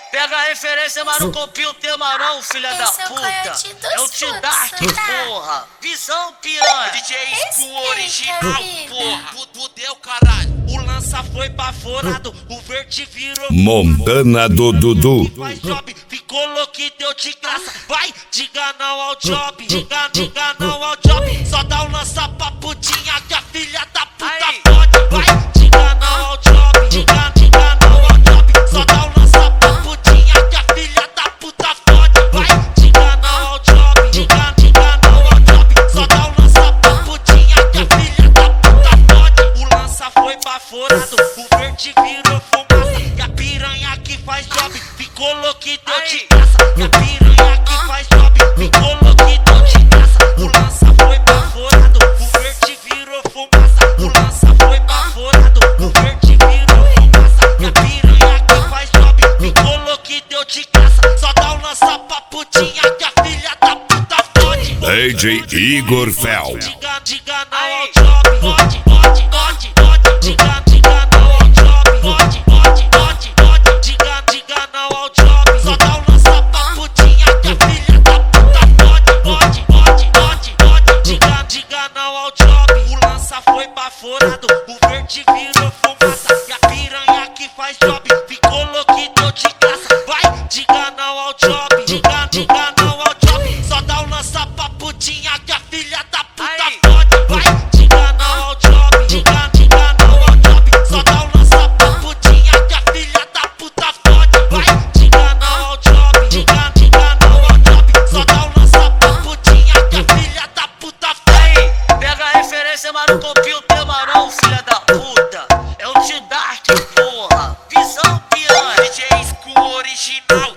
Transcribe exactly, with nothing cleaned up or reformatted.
Pega a referência, mas não copia o tema não, filha da Esse é o puta. Coyote dos É o T-Dark, fluxos, tá? porra. Visão piranha. D J School Respeita, original, vida. porra. Fudeu, caralho. O lança foi baforado, o verde virou Montana do Dudu. faz job, ficou louco e deu de graça. Vai, diga não ao job, diga, diga não ao job. Só dá um lança pra putinha que a filha da puta Aí. pode. Vai, diga não ao job, diga, diga não ao job. Só dá um lança pra putinha que a filha da puta pode. Vai, diga não ao job, diga, diga não ao job. Só dá um lança pra putinha que a filha da puta pode. O lança foi baforado, o verde virou fumaça. E a piranha que faz job ficou louco e deu de graça. E a piranha que faz job ficou louco e deu de graça. O lança foi baforado, o verde virou fumaça. O lança foi baforado, o verde virou fumaça. E a piranha que faz job ficou louco e deu de graça. Só dá um lança pra putinha que a filha da puta pode. D J Igor Fel. Diga, diga não ao job, pode, pode, pode, pode. Diga, diga não ao job, pode, pode, pode, pode. Diga, diga não ao job. Só dá um lança pra putinha que a filha da puta pode, pode, pode, pode, pode. Diga, diga não ao job. O lança foi baforado, o verde virou fumaça. E a piranha que faz job ficou louco e deu de graça. Vai, diga não ao job, diga, diga não ao job. Só dá um lança pra putinha que a filha da puta Aí. pode. Vai, diga não ao job, diga, diga não ao job. Só dá um lança pra putinha que a filha da puta pode. Vai, diga não ao job, diga, diga não ao job. Só dá um lança pra putinha que a filha da puta pode. Pega a referência, mas não copia o tema não, filha da puta. É o T-Dark, porra. Visão piranha. D J School original.